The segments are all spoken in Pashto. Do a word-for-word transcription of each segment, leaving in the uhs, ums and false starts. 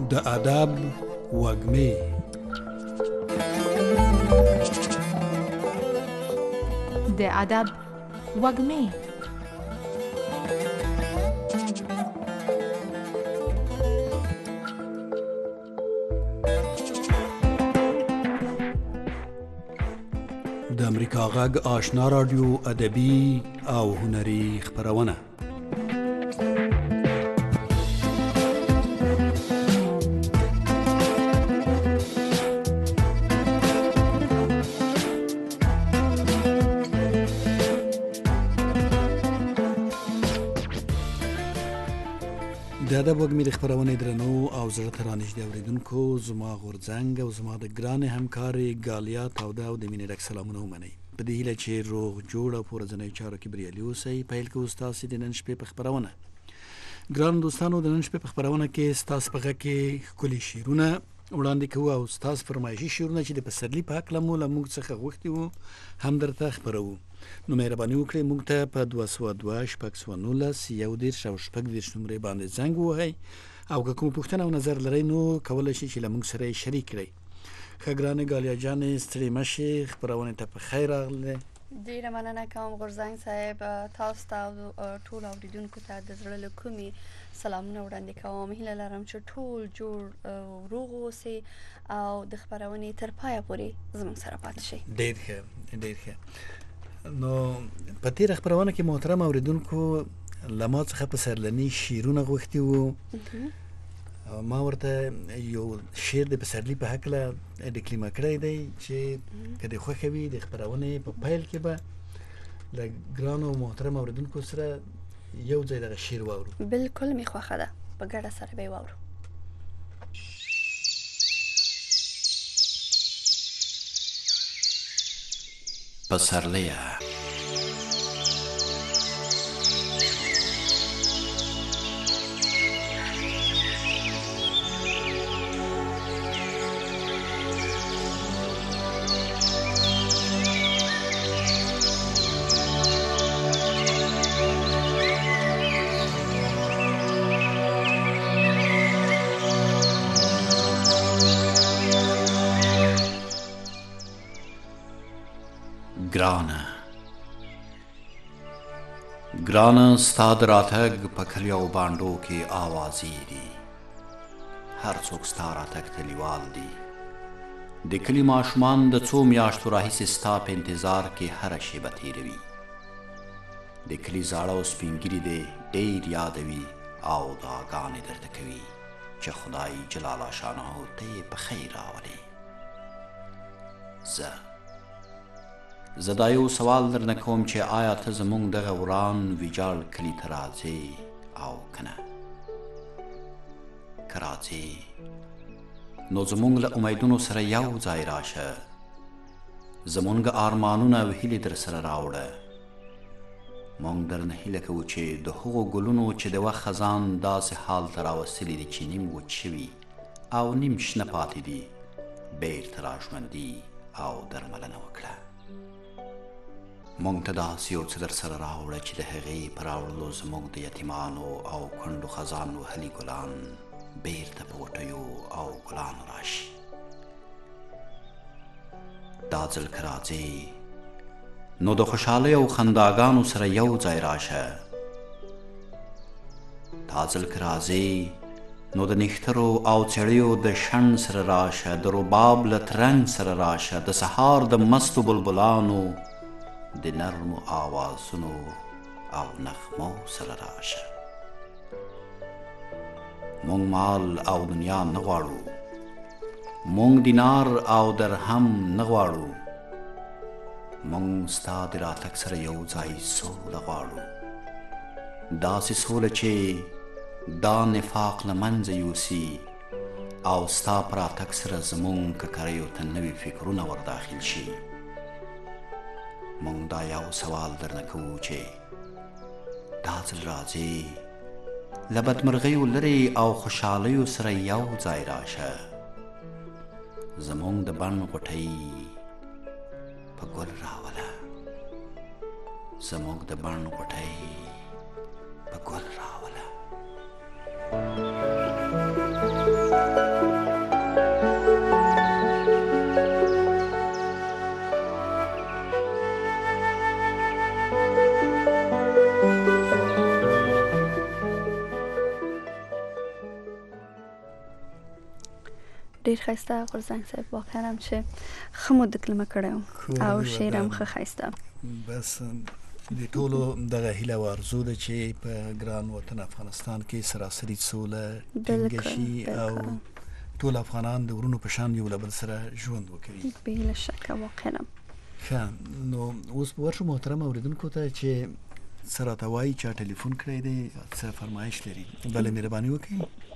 د ادب وږمې. د ادب وږمې. د امریکا غږ آشنا رادیو ادبي او هنري خپرونه. د ادب وږمې د خپرونې درنو او زړه ته رانږدې اورېدونکو، زما غورځنګ او زما د ګرانې همکارې ګالیا تاوده او د مینې ډک سلامونه ومنئ، په دې هیله چې روغ جوړ او په ورځنیو چارو کې بریالي اوسئ. پیل کوو ستاسې د نن شپې په خپرونه. ګرانو دوستانو، د نن شپې په خپرونه کې ستاسو په غږ کې ښکلي شعرونه وړاندې کوو او ستاسو فرمایشي شعرونه چې د پسرلي په هکله مو له موږ څخه غوښتي وو هم درته خپروو. نو مهرباني وکړئ موږ ته په دوه سوه دوه شپږ سوه نولس یو دېرش او شپږ دېرش نمرې باندې زنګ ووهئ او که کومه پوښتنه او نظر لرئ نو کولی شئ چې له موږ سره یې شریک کړئ. ښه ګرانې ګالیا جانې، ستړې مه شئ، خپرونې ته په خیر راغلې. ډېره مننه کوم غورځنګ صاحب، تاسو ته او ټولو اورېدونکو ته د زړه له کومې سلامونه وړاندې کوم. هیله لرم چې ټول جوړ روغ اوسئ او د خپرونې تر پایه پورې زموږ سره پاتې شئ. ډېر ښه ډېر ښه. نو په تېره خپرونه کې محترم اوریدونکو له ما څخه پسرلني شعرونه غوښتي وو. ما ورته یو شعر د پسرلي په هکله ډکلیمه کړی دی چې که دې خوښه وي د خپرونې په پیل کې به له ګرانو او محترم اوریدونکو سره یو ځای دغه شعر واورو. بالکل مې خوښه ده، په ګډه سره به یې واورو. پسرلیه ګرانه ګرانه ستا د راتګ په کلیو بانډو کې آوازې دي، هر څوک ستا راتګ ته لیوال دي. د کلي ماشومان د څو میاشتو راهیسې ستا په انتظار کې هره شیبه تېروي. د کلي زاړه او سپین ږیري دې ډېر یادوي او دعاګانې درته کوي چې خدای جلال شانه ته یې په خیر راولي. زه زه دا یو سوال درنه کوم چې آیا ته زموږ دغه وران ویجاړ کلي ته راځې او که نه؟ که راځې نو زموږ له امیدونو سره یو ځای راشه، زموږ ارمانونه او هیلې در سره راوړه. موږ درنه هیله کوو چې د هغو ګلونو چې د وخت خزان داسې حال ته راوستلي دي چې نیم وچ شوي او نیم شنه پاتې دي، بیرته راژوندي او درملنه وکړه. مونږ ته داسې یو څه در سره راوړه چې د هغې په راوړلو زموږ د یتیمانو او کونډو خزان وهلي ګلان بیرته په غوټیو او ګلانو راشي. دا ځل که راځې نو د خوشحالۍ او خنداګانو سره یو ځای راشه. دا ځل که راځې نو د نښترو او څېړیو د شڼ سره راشه، د رباب له ترنګ سره راشه، د سهار د مستو بلبلانو د نرمو آوازونو او نغمو سره راشه. مونږ مال او دنیا نه غواړو، مونږ دینار او درهم نه غواړو، مونږ ستا د راتګ سره یو ځای سوله غواړو. داسې سوله چې دا نفاق له منځه یوسي او ستا په راتګ سره زموږ ککریو ته نوي فکرونه ورداخل شي. مونږ دا یو سوال درنه کوو چې دا ځل راځې له بدمرغیو لرې او خوشحالیو سره یو ځای راشه. زموږ د بڼ غوټۍ په ګل راوله، زموږ د بڼ غوټۍ په ګل راوله. ډیر ښایسته غورځنګ صاحب، واقعا هم چې ښه مو دکلمه کړی او شعر هم ښه ښایسته. بس د ټولو دغه هیله او ارزو ده چې په ګران وطن افغانستان کې سراسري سوله ټینګه شي او ټول افغانان د ورونو په شان یو له بل سره ژوند وکړي. بلا شکه واقعا. ښه، نو اوس به ورشو محترم اوریدونکو ته چې څه راته وایي، چا ټلیفون کړی دی، څه فرمایش لري. بله مهرباني وکړئ.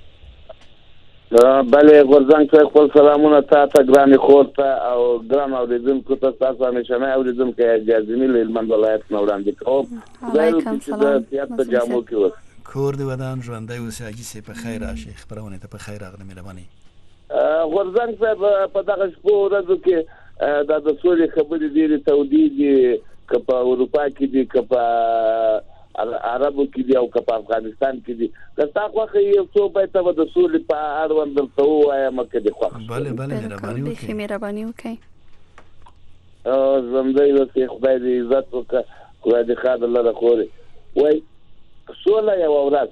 بله غورځنګ صاحب، خپل سلامونه تا ته، ګرانې خور ته او ګران اوریدونکو ته، ستاسو همیشنی اوریدونکی جازمي له هلمند ولایت نه وړاندې کوم. علیکم سلام. په جامو کې اوس کور دې ودان ژوندی اوسې. حاجي صاحب په خیر راشئ، خپرونې ته په خیر راغلې. مهرباني. غورځنګ صاحب، په دغه شپو ورځو کې دا د سولې خبرې ډېرې تودې دي، که په اروپا کې دي، که په عربو کې دي او که په افغانستان کې دي. که ستا خوښه یو څو بیته به د سولې په اړوند درته ووایم که دې خوښ شي. بله بله مهرباني وکړئ. بیخي مهرباني وکړئ. ژوندی اوسې، خدای دې عزت وکړه، خدای دې ښه د لره خورې. وایي سوله یوه ورځ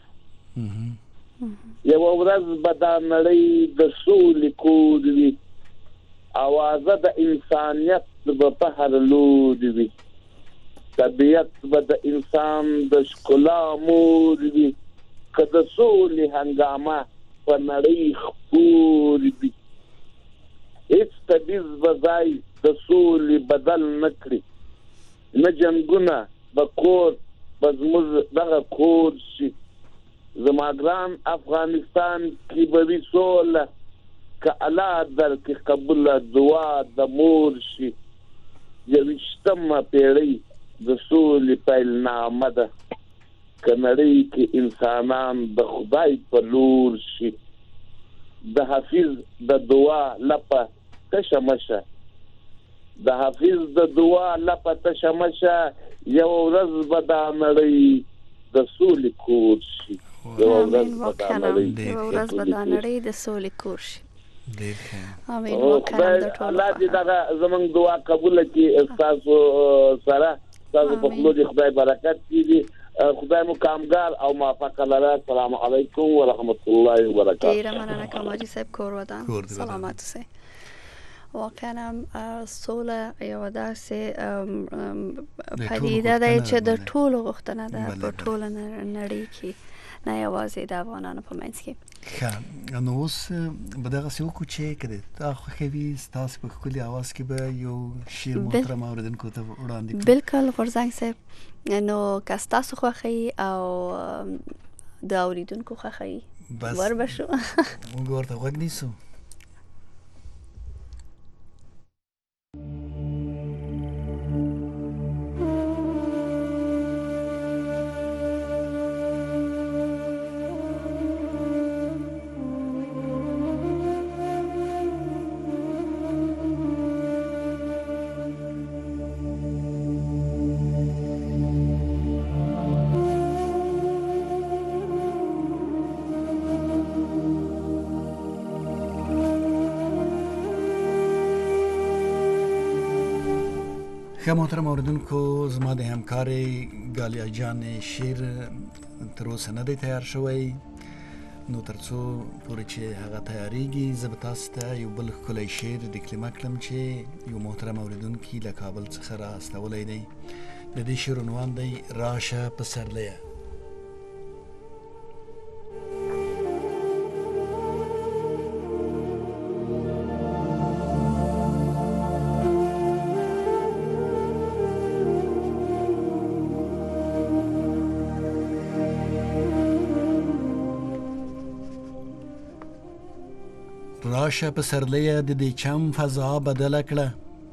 یوه ورځ به دا نړۍ د سولې کور وي، اوازه د انسانیت به په هر لور وي، طبیعت به د انسان د ښکلا مور وي، که د سولې هنګامه په نړۍ خپور وي. هیڅ تبعیض به ځای د سولې بدل نه کړي، نه جنګونه به کور به زموږ دغه کور شي. زما ګران افغانستان کې به وي سوله، که الله درکړي قبوله دعا د مور شي. یویشتمه پیړۍ د سولې پیلنامه ده، که نړۍ کې انسانان د خدای په لور شي. د حافظ د دعا لپه تشه مشه، د حافظ د دعا لپه تشه مشه، یو ورځ به دا نړۍ د سولې کور شي. یو ورځ به دا نړۍ د سولې کور شي. امين. الله دې دا زمونږ دعا قبول کړي. تاسو سره تاسو په خپل دې خدای برکت کړي، خدای مو کامګار او موفق لره. السلام علیکم ورحمت الله وبرکاته. ډیره مننه کوم حاجي صاحب، کور ودان، سلامات اوسئ. واقعا سوله یو داسې پدیده ده چې د ټولو غوښتنه ده په ټوله نړۍ کې، نه یوازې د افغانانو په منځ کې. ښه، نو اوس به دغسې وکړو چې که د تا خوښوي ستاسې په ښکلي اواز کې به یو شعر محترم اوریدونکو ته وړاندې کړو. بالکل غورځنګ صاحب، نو که ستاسو خوښوي او د اوریدونکو خوښوي ور به شو. موږ ورته غوږ نیسو. ښه محترم اوریدونکو، زما د همکارې ګالیا جان شعر تر اوسه نه دی تیار شوی، نو تر څو پورې چې هغه تیاریږي زه به تاسو ته یو بل ښکلی شعر ډیکلمه کړم چې یو محترم اوریدونکي له کابل څخه را استولی دی. د دې شعر عنوان دی راشه پسرلیه. راشه پسرلیه د دې چم فضا بدله کړه،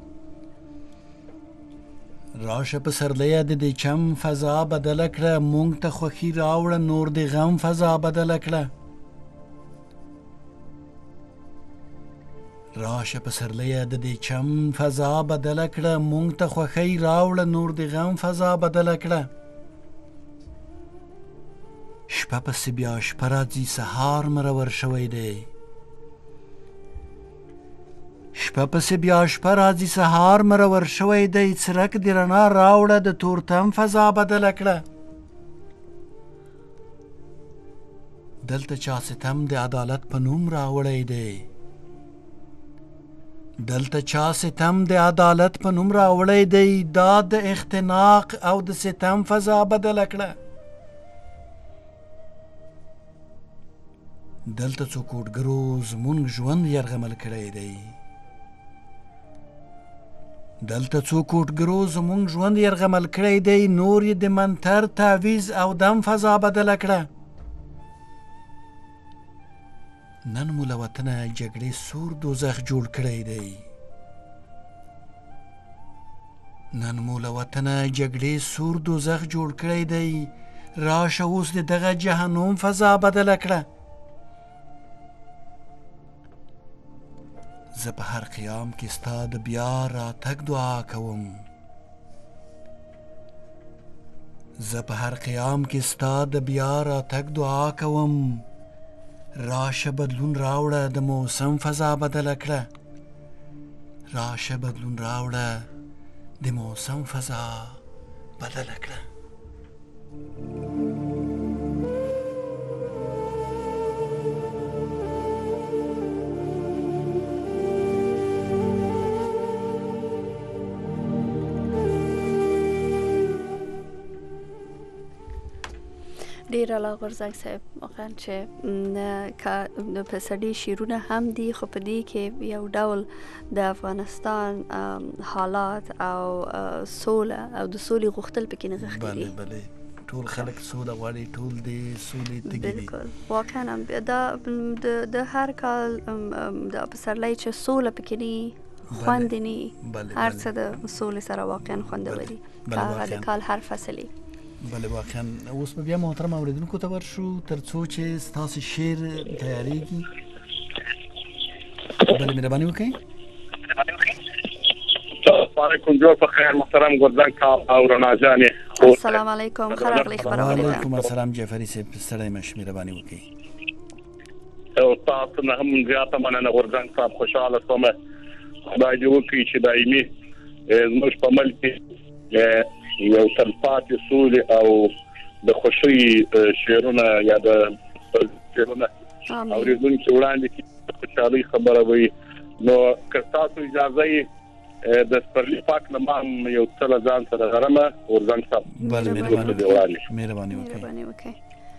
راشه پسرلیه د دې چم فضا بدله کړه، مونږ ته خوښي راوړه نور د غم فضا بدله کړه. راشه پسرلیه د دې چم فضا بدله کړه، مونږ ته خوښي راوړه نور د غم فضا بدله کړه. شپه پسې بیا شپه راځي سهار مرور شوی دی، شپه پسې بیا شپه راځي سهار مرور شوی دی، څرک د رڼا راوړه د تورتم فضا بدله کړه. دلته چا ستم د عدالت په نوم راوړی دی، دلته چا ستم د عدالت په نوم راوړی دی، دا د اختناق او د ستم فضا بدله کړه. دلته څو کوډګرو زمونږ ژوند یرغمل کړی دی. دلته څو کوټګرو زمونږ ژوند یرغمل کړی دی، نور یې د منتر، تعویز او دم فضا بدله کړه. نن مو له وطنه جګړې سور دوزخ جوړ کړی دی. نن مو له وطنه جګړې سور دوزخ جوړ کړی دی. راشه اوس د دغه جهنم فضا بدله کړه. زه په هر قیام کې ستا د بیا راتګ دعا کوم. زه په هر قیام کې ستا د بیا راتګ دعا کوم. راشه بدلون راوړه، د موسم فضا بدله کړه. راشه بدلون راوړه، د موسم فضا بدله کړه. ډیر الله غورځنګ صاحب، واقعا چې د پسرلي شعرونه هم دي، خو په دې کې یو ډول د افغانستان حالات او سوله او د سولې غوښتل پکې نغښتي دي. بله بله، ټول خلک سوله غواړي، ټول د سولې تږي دي. بالکل، واقعا دا د هر کال د پسرلي چې سوله پکې نه خوند نه هر څه د سولې سره واقعا خوندور دي، هغه د کال هر فصل. بله واقعا. اوس به بیا محترم اوریدونکو ته ورشو تر څو چې ستاسو شعر تیاریږي. بله مهرباني وکړئ. السلام علیکم، جوړ په خیر محترم غورځنګ صاحب او رڼا جانې. السلام علیکم، ښه راغلی خپرونې ته. وعلیکم السلام جعفري صاحب، ستړی مشه، مهرباني وکړئ. او تاسو نه هم زیاته مننه غورځنګ صاحب، خوشاله شوم خدای دې وکړي چې دایمي زموږ په ملک کې یو تلپاتې سولې او د خوښۍ شعرونه یا د شعرونه اورېدونکي وړاندې کړي، خوشحالۍ خبره وي. نو که تاسو اجازه یې د سپرلي پاک نه ما هم یو څه له ځان سره غرمه غورځنګ صاحب. بله مهرباني وکړئ.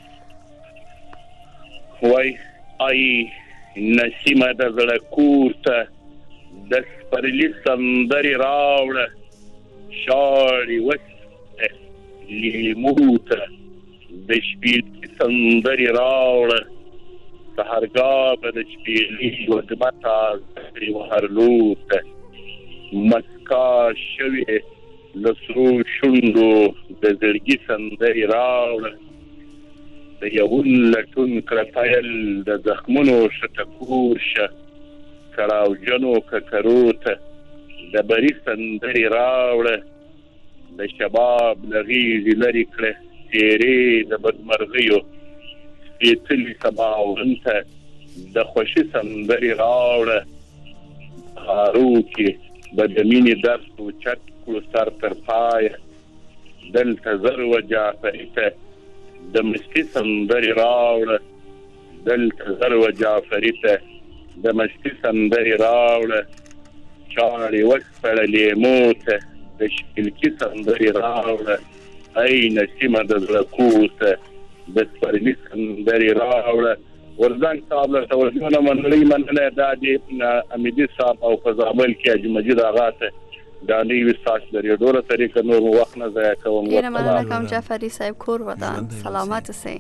وای ای نسیمه د زړه کور ته د سپرلي سندرې راوړه، شاړې وسته لیمو ته د شپېلې سندرې راوړه، سهارګاه به د شپېلې وږمه تازه وهر لور ته مسکا شوې له سرو شونډو د زړګي سندرې راوړه، د یون لټون کړه پیل د زخمونو ښه ټکور شه، کړاوجنو ککرو ته د بري سندرې راوړه، د شباب له غېږې لرې کړه څېرې د بدمرغیو، سپېڅلي سباوون ته د خوښي سندرې راوړه، هارو کې به د مینې درس اوچت کړو سر تر پایه، دلته زر و جعفري ته د مستي سندرې راوړه، دلته زر و جعفري ته د مستي سندرې راوړه، چاړې وسپړه لیمو ته د شپلکي سندرې راوړه، ای نسیمه د زړه کور ته د سپرلي سندرې راوړه. غورځنګ صاحب له توجه نه منلۍ مننه. دا د امیدي صاحب او په زابل کې حاجي مجید آغا ته دا نوي ستاسو د ریډیو له طریقه نور وخت نه ضایع کوم. ډېره مننه کوم جعفري صاحب، کور ودان سلامت اوسئ.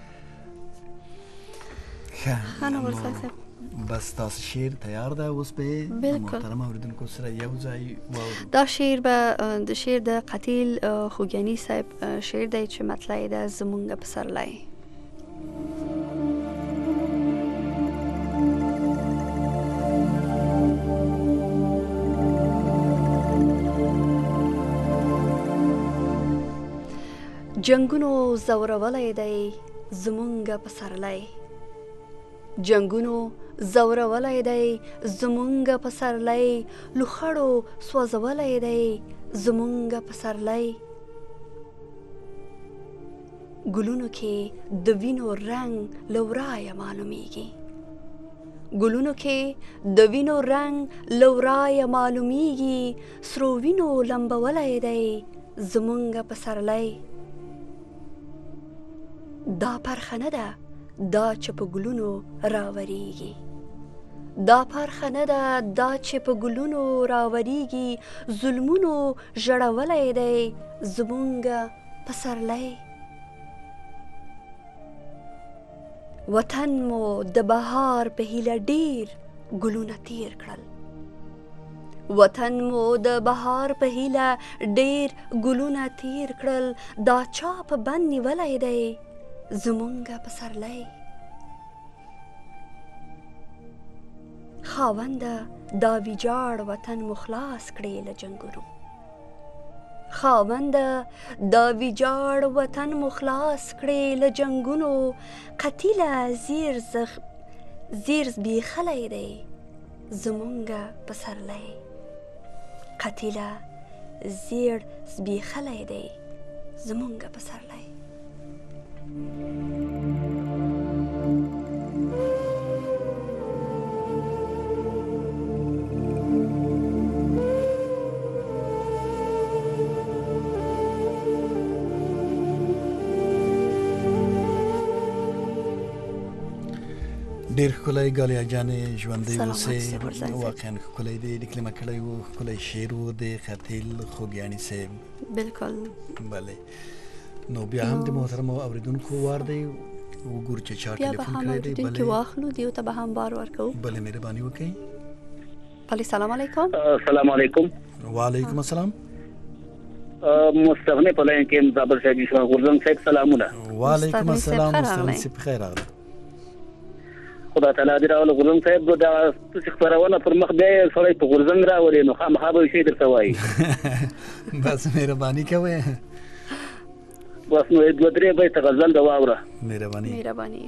ښه نو غورځنګ صاحب بس تاسو شعر تیار ده، اوس به محترم اوریدونکو سره یو ځای واورو. دا شعر به د شعر د قتیل خوږیاني صاحب شعر دی چې مطلع یې ده زمونږ پسرلی. جنگونو زورولی دی زمونږ پسرلی، جنگونو زورولی دی زمونږ پسرلی، لوخړو سوځولی دی زمونږ پسرلی، ګلونو کې د وینو رنگ له ورایه معلومیږي، ګلونو کې د وینو رنګ له ورایه معلومیږي، سرو وینو لمبولی دی زمونږ پسرلی. دا پرخه نه ده دا چې په ګلونو راوریږي، دا پرخه نه ده دا چې په ګلونو راوریږي، ظلمونو ژړولی دی زمونږ پسرلی. وطن مو د بهار په هیله ډیر ګلونه تیر کړل، وطن مو د بهار په هیله ډیر ګلونه تیر کړل، دا چا په بند نیولی دی زمونږ پسرلی. خاونده دا ویجاړ وطن مو خلاص کړی له جنګونو، خاونده دا ویجاړ وطن مو خلاص کړی له جنګونو، قتیله زیر زخ زیر زبیښلی دی زمونږ پسرلی، قتیله زیر زبیښلی دی زمونږ پسرلی. ډیر ښکلی ګالیا جانې ژوندی اوسې، واقعا ښکلی دی، لیکلمه کړی و، ښکلی شعر و د قتیل خوږیاڼي صاحب. بالکل. بلې نو بیا هم د محترمو اوریدونکو وار دی، وګورو چې چا ټلیفون کړی دی. بیا به هم واخلو، دیو ته به هم بار ورکوو. بلې مهرباني وکړئ. بلې سلام علیکم. السلام علیکم. وعلیکم السلام. مستغنی په لاین کې مزابر صاحب شو غورځنګ صاحب سلامونه. وعلیکم السلام مستغنی صاحب خیر راغلی. خدای تعالی دې راول غورځنګ صاحب دا څه خبرونه پر مخ دی سړی په غورځنګ راولي نو خامخا به شي درته وایي. بس مهرباني کوئ. بس نو دوه درې بیت غزل د واوره. مهرباني مهرباني.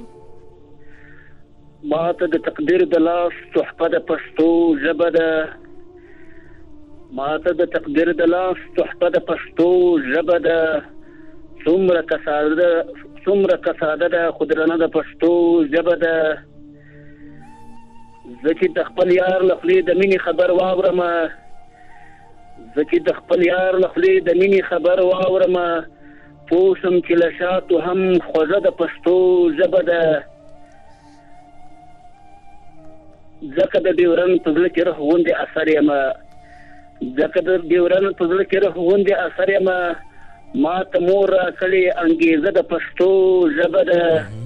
ما ته د تقدیر د لاس تحفه د پښتو ژبه ده، ما ته د تقدیر د لاس تحفه د پښتو ژبه ده، څومره کساده څومره کساده ده خو درنه د پښتو ژبه ده. زه چې د خپل یار له خولې د مینې خبر واورم، زه چې د خپل یار له خولې د مینې خبر واورم، پوه شم چې له شاتو هم خوږه د پښتو ژبه ده. ځکه د ډیورن په زړه کې روح غوندې اثر یم، ځکه د ډیورن په زړه کې روح غوندې اثر یم، ما ته مور راکړې انګېزه د پښتو ژبه ده.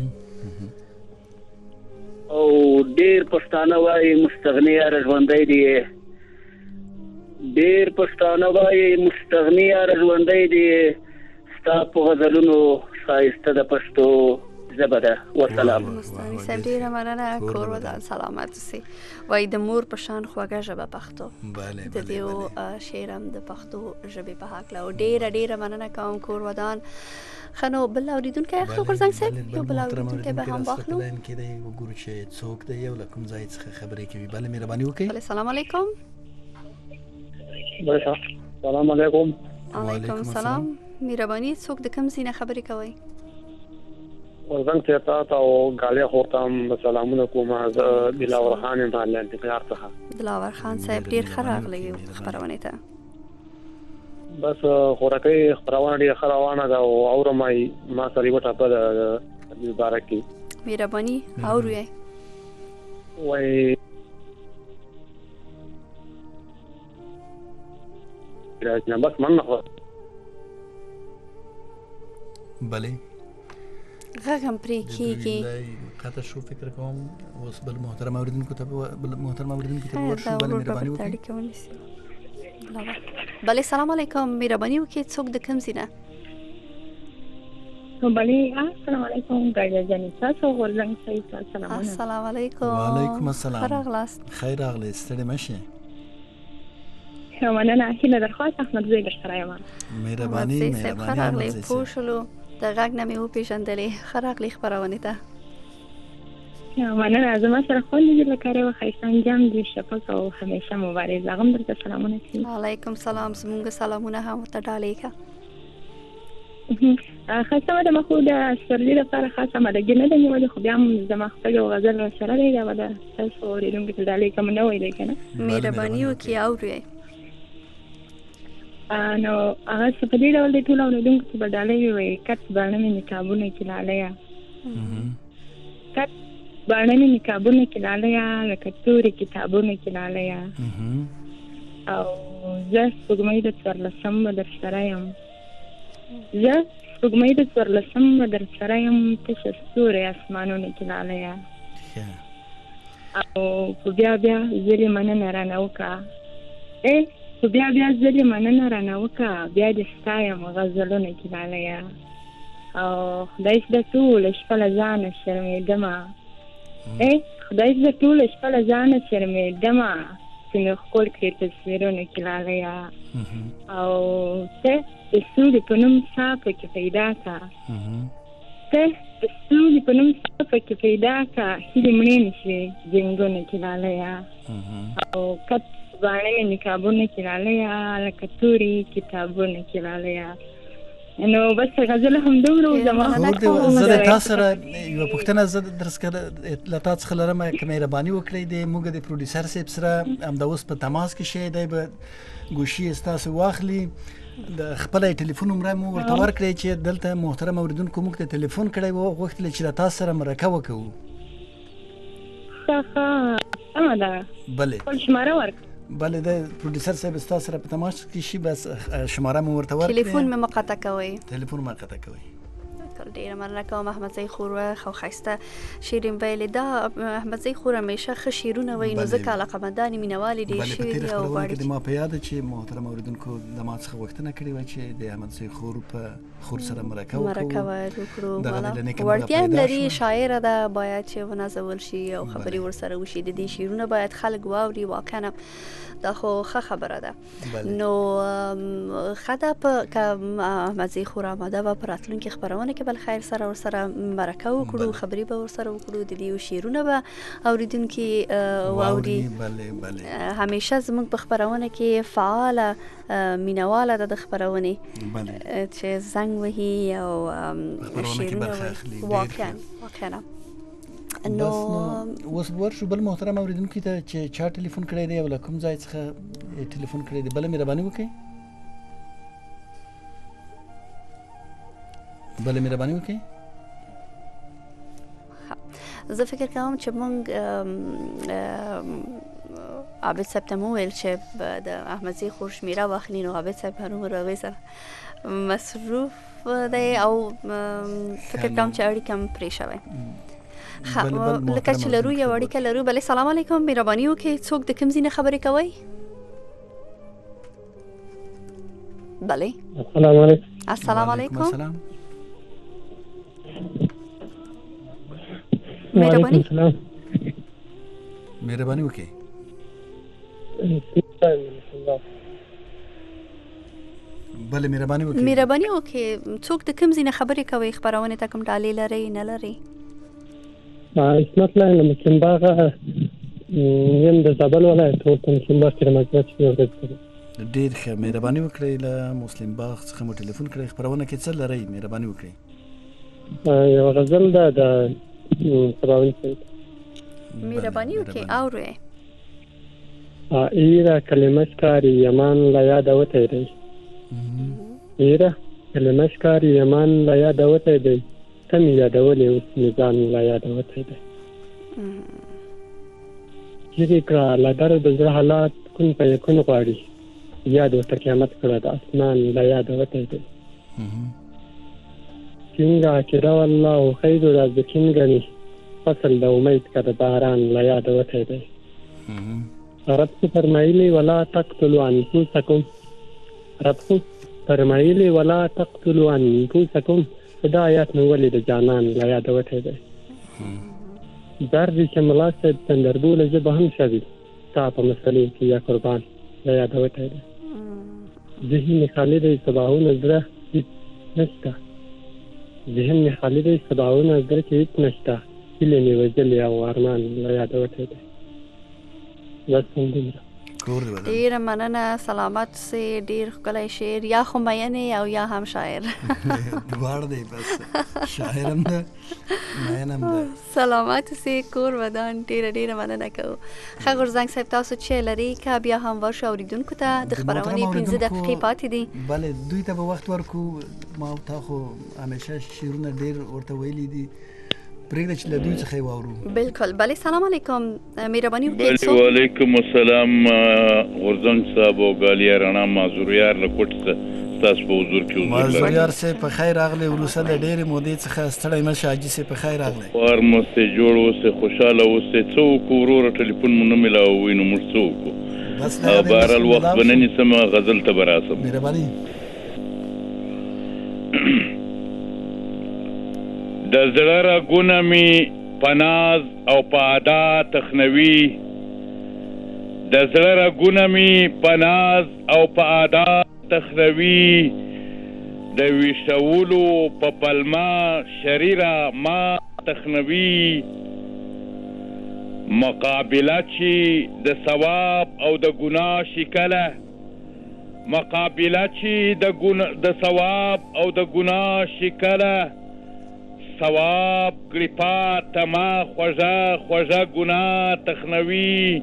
او ډیر پښتانه وایي مستغنی یاره ژوندی دی، ډیر پښتانه وایي مستغنی یاره ژوندی دی، ستا په غزلونو ښایسته د پښتو ژبه ده. وسلام. مستغنی صاحب ډیره مننه، کور ودان سلامت اوسئ. وایي د مور په شان خوږه ژبه پښتو. د دې شعر هم د پښتو ژبې په هکله او ډیره ډیره مننه کوم کور ودان. ښه نو بل اورېدونکی اخلو غورځنګ صاحب، یو بل اورېدونکی به هم واخلو. وګورو چې څوک دی او له کوم ځای څخه خبرې کوي. بله مهرباني وکړئ. بله سلام علیکم. سلام علیکم. علیکم سلام. مهرباني څوک د کوم ځای نه خبرې کوئ؟ غورځنګ صاحب ته ته او ګالیا خور ته هم سلامونه کوم. زه دلاور خان یم له انتقلار څخه. دلاور خان صاحب ډېر ښه راغلی خپرونې ته. بس خوراکي خبرونه ډېره ښه روانه ده او اورم ما سره یوه ټاپه ده د باره کې. مهرباني اورو یې. وایي بس مننه. بلې غږ هم پرې کېږي. قطع شو فکر کوم اوس بل محترم اوریدونکو ته بل محترم اوریدونکو ته ورشو. بل مهرباني وکړئ. بله سلام علیکم. مهرباني وکړئ څوک د کوم ځای نه؟ بله السلام علیکم. ګالیا جانې تاسو غورځنګ صاحب ته سلامونه. السلام علیکم. وعلیکم السلام. ښه راغلاست. خیر راغلی. ستړي مه شئ. مننه. هیله درخواست احمدزی درسره یم. مهرباني ښه راغلی. پوه شولو د غږ نه مې وپېژندلې. ښه راغلې خپرونې ته. مننه. زما سره خوندې دي لکه یوه ښایسته انجام دي شفق او همیشه مبارز. هغه هم درته سلامونه کوي. وعلیکم سلام. زمونږ سلامونه هم ورته ډالۍ کړه. خاصه د مخو د سرلی لپاره خاصه مدګې نه د نیولې خو بیا هم زما خپل یو غزل سره دی دا ولا تاسو اوریدونکو ته ډالۍ کوم نه وای دی کنه مهرباني وکړئ اورئ نو هغه څه په دې ډول دی ټول اوریدونکو ته به ډالۍ وي کټ باندې مې نکابونه کې لالیا کټ باندې مې نکابونه کې لالیا لکه تورې کتابونه کې لالیا او زه سپوږمۍ د څوارلسم در سره یم زه سپوږمۍ د څوارلسم در سره یم تشه ستوري اسمانونه کې لالیا او په بیا بیا زلې مننه رانه وکړه ای په بیا بیا زلې مننه رانه وکړه بیا دې ستایم غزلونه کې لالیا او خدای دې ټوله شپه له ځانه شرمېدمه ای خدای دې ټوله شپه له ځانه شرمېدمه چې مې ښکل کړې تصویرونه کې لالیا او ته د سولې په نوم سا پکې پیدا کړه ته د سولې په نوم سا پکې پیدا کړه هیلې مړې نه شوې جنګونه کې لالیا او کټ باندې مې نقابونه کې لالیا لکه تورې کتابونه کې لالیا نو بس غزل هم دومره زما زه د تاسو سره یو پوښتنه زه درس کړه له تاسو څخه لرم چې مهرباني وکړئ د موږ د پروډوسر صاحب سره هم د اوس په تماس کې شي دی به ګوشي تاسو واخلي د خپل ټلیفون نمبر مو ورته ورکړئ چې دلته محترم اوریدونکو موږ ته ټلیفون کړی و غوښتل چې تاسو سره مرکه وکړو ښه سمه ده بله خپل شماره ورکړئ بله د پروډوسر صاحب تاسو سره په تماس کې شي بس شماره مو ورته ورکړئ ټلیفون مې مقطع کوئ ټلیفون مې مقطع کوئ ډیره مننه کوم احمد زئی خوره خو خسته شیرین ویل دا احمد زئی خوره همیشه ښه شیرونه وای نو ځکه علاقه مندان مینوالي دي شی او غواړي د ما په یاد چې محترم اوریدونکو د ما څخه وختونه کړی و چې د احمد زئی خور په خور سره مرکه وکړو مرکه وکړو ورته هم لري شاعر ده باید چې ونازول شي او خبري ور سره وشي د دې شیرونه باید خلک واوري واقعا دا خو ښه خبره ده نو خدا په احمد زئی خوره آماده و پراتلونکو خبرونه کې بل خیر سره ور سره مرکه وکړو خبري به ور سره وکړو د دې شیرونه به اوریدونکو واوري بله بله همیشه زموږ په خبرونه کې فعاله مینواله د خبرونه چې زنګ وهي او شیرونه واقعا واقعا نو اوس ورشو بل محترم اوریدونکو ته چې چا ټلیفون کړی دی ولا کوم ځای څخه ټلیفون کړی دی بل مهرباني وکړئ بل مهرباني وکړئ زه فکر کوم چې موږ عابد صاحب ته مو ویل چې د احمد زئی خور شمیره واخلي نو عابد صاحب هم راوي سره مصروف دی او فکر کوم چې اړیکه هم پرې شوی ها لکه چې لرو یو اړیکه لرو بلې سلام علیکم مهرباني وکړئ څوک د کوم ځای نه خبرې کوئ بلې السلام علیکم السلام علیکم مهرباني مهرباني وکړئ بله مهرباني وکړئ مهرباني وکړئ څوک د کوم ځای نه خبرې کوئ خبرونه ته کوم ډالۍ لرئ نه لرئ اسمت الله له مسلم باغ یم د زابل ولایت ورته مسلم باغ کې مجلس جوړ کړی ډیر ښه مهرباني وکړئ له مسلم باغ څخه مو ټلیفون کړی خبرونه کې څه لرئ مهرباني وکړئ یو غزل ده د سباوي صاحب مهرباني وکړئ اورئ ایره کلمه ښکاري یمان لا یاد وته دی ایره کلمه ښکاري یمان لا یاد وته دی تم یادولې اوس میزان لا یادوته دی چې کرا لا در د زړه حالات کون په یکون غواړي یاد ورته قیامت کړه د اسمان لا یادوته دی څنګه چې دا والله خیر را ځکین غني فصل د امید کړه باران لا یادوته دی رب فرمایلی ولا تقتلوا انفسکم رب فرمایلی ولا تقتلوا انفسکم دا آیات نو ولې د جانان لا یادوته دی درد چې ملا صاحب تندربول زه به هم شوي تا په مسلې کې یا قربان لا یادوته دی ذهن خالی دی سباهونه زړه نشته ذهن خالی دی سباهونه زړه کې هیڅ نشته هیلې مې وژلې او ارمان لا یادوته دی بس همدومره کور دی ودان ډیره مننه. سلامت سي. ډیر ښکلی شعر، یا خو مین او یا هم شاعر. دواړه دی، بس شاعر هم ده مین هم ده. سلامت سي، کور ودان. ډیره ډیره مننه کوو. ښه غورځنګ صاحب، تاسو چې لري که بیا هم ورشو اوریدونکو ته د خپرونې پنځه دقیقې پاتې دي. بله، دوی ته به وخت ورکو. ما او تا خو همیشه شعرونه ډیر ورته ویلي دي، پرېږده چې له دوی څخه یې واورو. بالکل. بله، سلام علیکم. مهرباني بله، وعلیکم السلام. غورځنګ صاحب او ګالیا رڼا مازوریار له کوټ څخه ستاسو په حضور کې حضور لرم. مازوریار صاحب په خیر راغلی. وروسته د ډېرې مودې څخه ستړی مه شه. حاجي صاحب په خیر راغلی. خوار مو اوسئ، جوړ اوسئ، خوشحاله اوسئ. څه وکړو وروره، ټلیفون مو نه میلاووي، نو موږ څه وکړو؟ بهرحال وخت به نه نیسم، غزل ته به راسم. مهرباني. د زړه رګونه مې په ناز او په ادا تخنوي، د زړه رګونه مې په ناز او په ادا تخنوي، د ویشتولو په پلمه شریره ما تخنوي، مقابله چې د ثواب او د ګناه شکله، مقابله چې د ثواب او د ګناه شکله، ثواب کړي پاته ما خوږه خوږه ګناه تخنوي،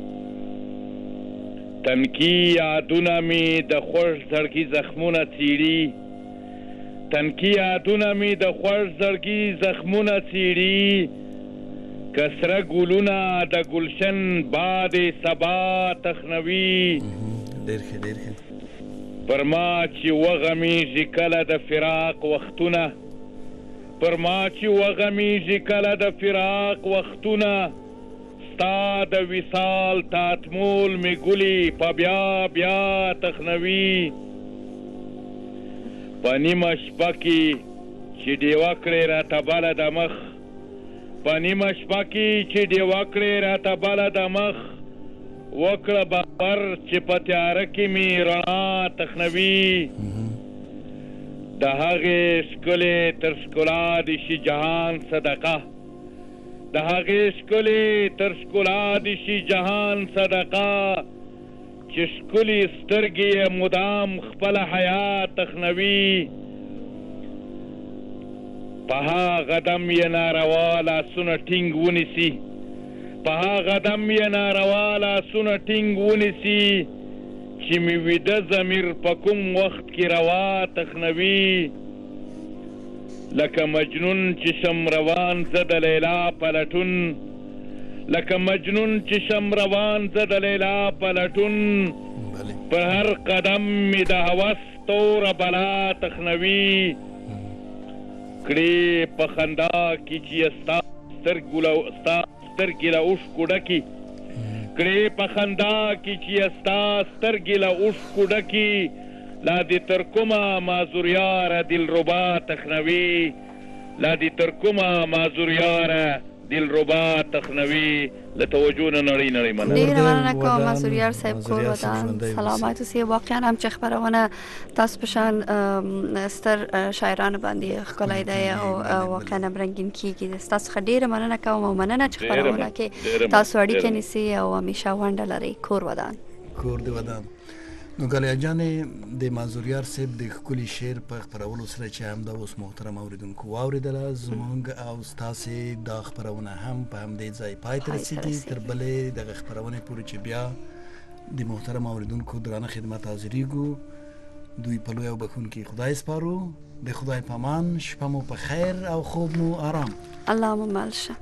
تنکي یادونه مې د خوږ زړګي زخمونه څیړي، تنکي یادونه مې د خوږ زړګي زخمونه څیړي، که سره ګلونه د ګلشن باد سبا تخنوي، ډېر ښه ډېر ښه. پر ما چې وغمیږي کله د فراق وختونه، پر ما چې وغمیږي کله د فراق وختونه، ستا د وصال تاتمول مې ګلي په بیا بیا تخنوي، په نیمه شپه کې چې ډیوه کړې راته بله د مخ، په نیمه شپه کې چې ډیوه کړې راته بله د مخ، وکړه باور چې په تیاره کې مې رڼا تخنوي، د هغې ښکلې تر ښکلا د شي جهان صدقه، د هغې ښکلې تر ښکلا د شي جهان صدقه، چې ښکلې سترګې یې مدام خپله حیا تخنوي، په هغه دم یې ناروا لاسونه ټینګ ونیسي، په هغه دم یې ناروا لاسونه ټینګ ونیسي، چې مې ویده ضمیر په کوم وخت کې روا تخنوي، لکه مجنون چې شم روان زه د لیلا په لټون، لکه مجنون چې شم روان زه د لیلا په لټون، پر هر قدم مې د هوس توره بلا تخنوي، کړې په خندا کې چې ستا سترګې له اوښکو ډکې، کړې په خندا کې چې ستا سترګې له اوښکو ډکې، لا دې تر کومه مازوریاره دلربا تخنوي، لا دې تر کومه مازوریاره دلربا تخنوي. له توجه نه نړۍ نړۍ مننه. ډېره مننه کوم مازوریار صاحب، کور ودان. سلامت اوسئ. واقعا هم چې خپرونه تاسو په شان ستر شاعرانو باندې ښکلی دی او واقعا هم رنګین کیږي. ستاسو څخه ډېره مننه کوم او مننه چې خپرونه کې تاسو اړیکه نیسئ او همیشه ونډه لرئ. کور ودان. کور دی ودان. نو ګالیا جانې د مازوریار صاحب د ښکلي شعر په خپرولو سره چې همدا اوس محترم اوریدونکو واورېدله، زموږ او ستاسې دا خپرونه هم په همدې ځای پای ته رسېږي. تر بلې دغه خپرونې پورې چې بیا د محترم اوریدونکو درانه خدمت حاضرېږو، دوی په لوی او بخښونکي خدای سپارو. د خدای په امان. شپه مو په خیر او خوب مو آرام. الله مو مل شه.